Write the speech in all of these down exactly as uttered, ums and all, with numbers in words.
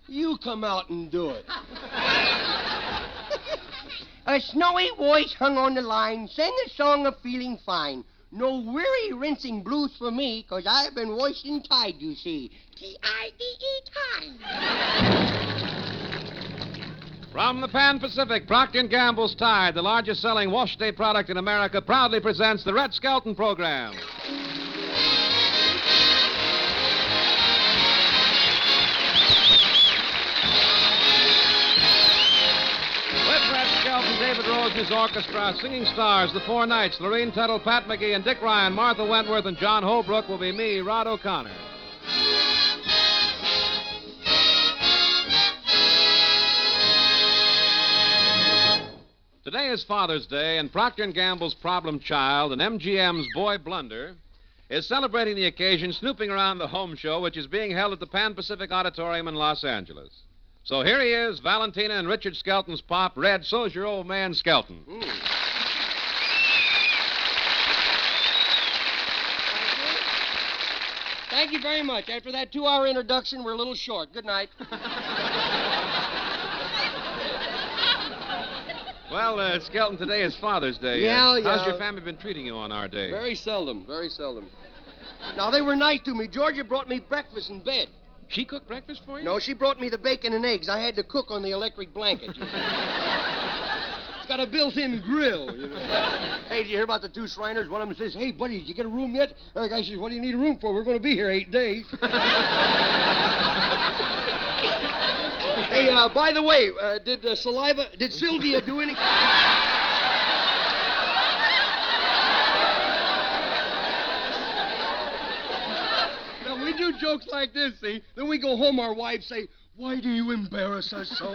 You come out and do it. A snowy voice hung on the line, sang a song of feeling fine. No weary rinsing blues for me, 'cause I've been wasting Tide, you see. T I D E, Tide. From the Pan Pacific, Procter and Gamble's Tide, the largest selling wash day product in America, proudly presents the Red Skelton program. With Red Skelton, David Rose and his orchestra, singing stars, the Four Knights, Lorene Tuttle, Pat McGee, and Dick Ryan, Martha Wentworth, and John Holbrook will be me, Rod O'Connor. Today is Father's Day, and Procter and Gamble's problem child and M G M's boy Blunder is celebrating the occasion snooping around the home show, which is being held at the Pan Pacific Auditorium in Los Angeles. So here he is, Valentina and Richard Skelton's pop, Red. So's your old man, Skelton. Mm. Thank you very much. After that two-hour introduction, we're a little short. Good night. Well, uh, Skelton, today is Father's Day. Yeah, uh, yeah. How's your family been treating you on our day? Very seldom, very seldom. Now, they were nice to me. Georgia brought me breakfast in bed. She cooked breakfast for you? No, she brought me the bacon and eggs. I had to cook on the electric blanket. It's got a built-in grill. You know. Hey, did you hear about the two Shriners? One of them says, "Hey, buddy, did you get a room yet?" The other guy says, "What do you need a room for? We're going to be here eight days." Hey, uh, by the way, uh, did uh, Saliva, did Sylvia do any... Now, we do jokes like this, see? Then we go home, our wives say, "Why do you embarrass us so?"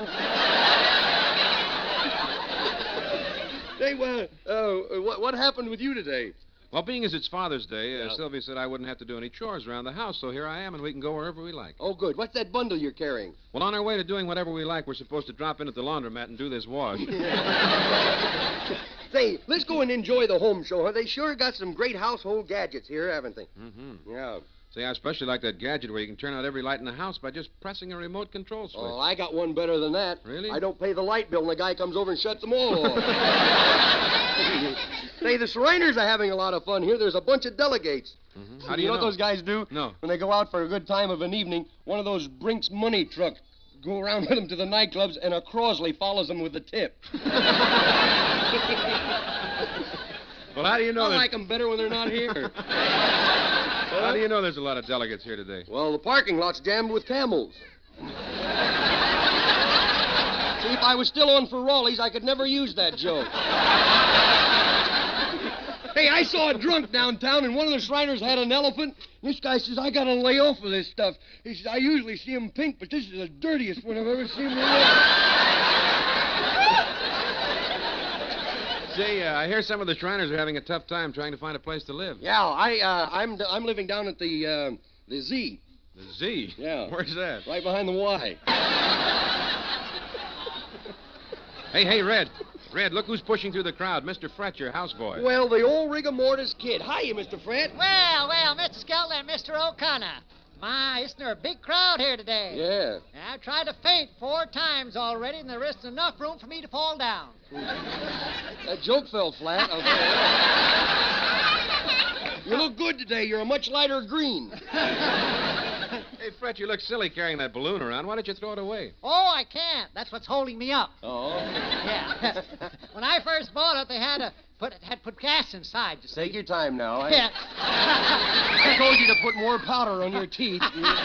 Hey, well, uh, what, what happened with you today? Well, being as it's Father's Day, uh, Yeah. Sylvia said I wouldn't have to do any chores around the house, so here I am, and we can go wherever we like. Oh, good. What's that bundle you're carrying? Well, on our way to doing whatever we like, we're supposed to drop in at the laundromat and do this wash. Say, let's go and enjoy the home show, huh? They sure got some great household gadgets here, haven't they? Mm-hmm. Yeah. See, I especially like that gadget where you can turn out every light in the house by just pressing a remote control switch. Oh, I got one better than that. Really? I don't pay the light bill, and the guy comes over and shuts them all off. Say, the Shriners are having a lot of fun here. There's a bunch of delegates. Mm-hmm. How do you, know know? what those guys do? No. When they go out for a good time of an evening, one of those Brinks money trucks go around with them to the nightclubs, and a Crosley follows them with the tip. Well, how do you know I there's... like them better when they're not here. How do you know there's a lot of delegates here today? Well, the parking lot's jammed with camels. See, if I was still on for Raleigh's, I could never use that joke. Hey, I saw a drunk downtown, and one of the Shriners had an elephant. This guy says, "I gotta lay off of this stuff." He says, "I usually see him pink, but this is the dirtiest one I've ever seen in my life." See, uh, I hear some of the Shriners are having a tough time trying to find a place to live. Yeah, I, uh, I'm, I'm living down at the, uh, the Z. The Z? Yeah. Where's that? Right behind the Y. Hey, hey, Red. Red, look who's pushing through the crowd. Mister Fretch, your houseboy. Well, the old rigor mortis kid. Hiya, Mister Fred. Well, well, Mister Skelton and Mister O'Connor. My, isn't there a big crowd here today? Yeah. I've tried to faint four times already, and there isn't enough room for me to fall down. That joke fell flat. I'll tell you. You look good today. You're a much lighter green. Hey, Fretch, you look silly carrying that balloon around. Why don't you throw it away? Oh, I can't. That's what's holding me up. Oh. Yeah. When I first bought it, they had to put had put gas inside. You see. Take your time now. I, Yeah. I told you to put more powder on your teeth.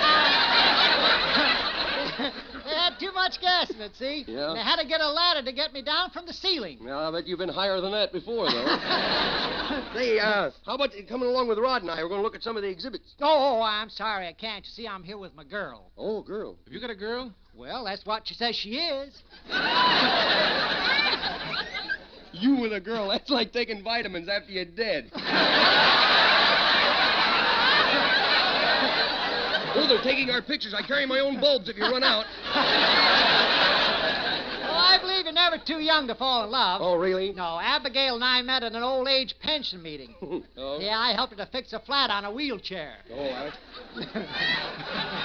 They had too much gas in it, see? Yeah. And they had to get a ladder to get me down from the ceiling. Well, I bet you've been higher than that before, though. Say, uh, how about you coming along with Rod and I? We're going to look at some of the exhibits. Oh, oh, I'm sorry, I can't. You see, I'm here with my girl. Oh, girl. Have you got a girl? Well, that's what she says she is. You with a girl, that's like taking vitamins after you're dead. Oh, they're taking our pictures. I carry my own bulbs if you run out. Well, I believe you're never too young to fall in love. Oh, really? No, Abigail and I met at an old age pension meeting. Oh. Yeah, I helped her to fix a flat on a wheelchair. Oh, I...